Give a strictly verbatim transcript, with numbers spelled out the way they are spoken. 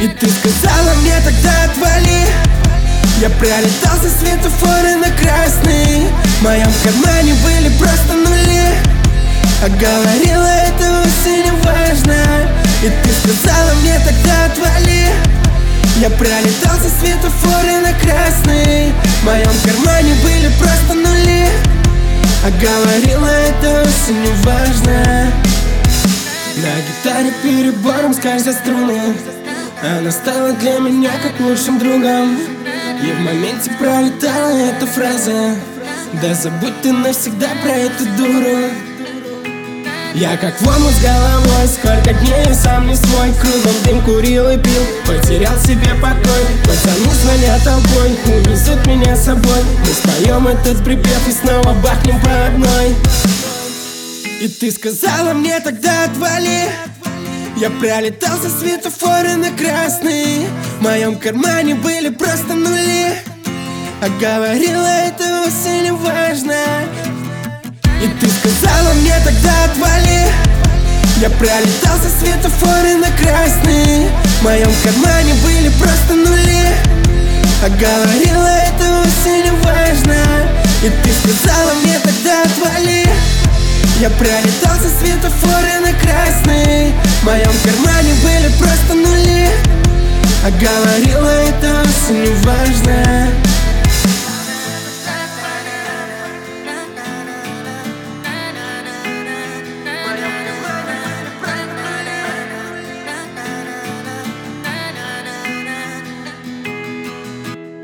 И ты сказала мне тогда отвали. Я пролетал со светофора на красный. В моем кармане были просто нули. А говорила, это вовсе не важно. И ты сказала мне тогда отвали. Я пролетал со светофора на красный. В моем кармане были просто нули. А говорила, это вовсе не важно. На гитаре перебором скользят струны. Она стала для меня как лучшим другом. И в моменте пролетала эта фраза: да забудь ты навсегда про эту дуру. Я как в омут с головой, сколько дней я сам не свой. Кругом дым курил и пил, потерял себе покой. Пацаны звонят толпой, увезут меня с собой. Мы споем этот припев и снова бахнем по одной. И ты сказала мне тогда отвали. Я пролетал со светофора на красный. В моем кармане были просто нули. А говорила, это вовсе не важно. И ты сказала мне тогда отвали. Я пролетал со светофора на красный. В моем кармане были просто нули. А говорила, это вовсе не важно. И ты сказала мне тогда отвали. Я пролетал со светофора на красный. В моем кармане были просто нули. А говорила, это вовсе не важно.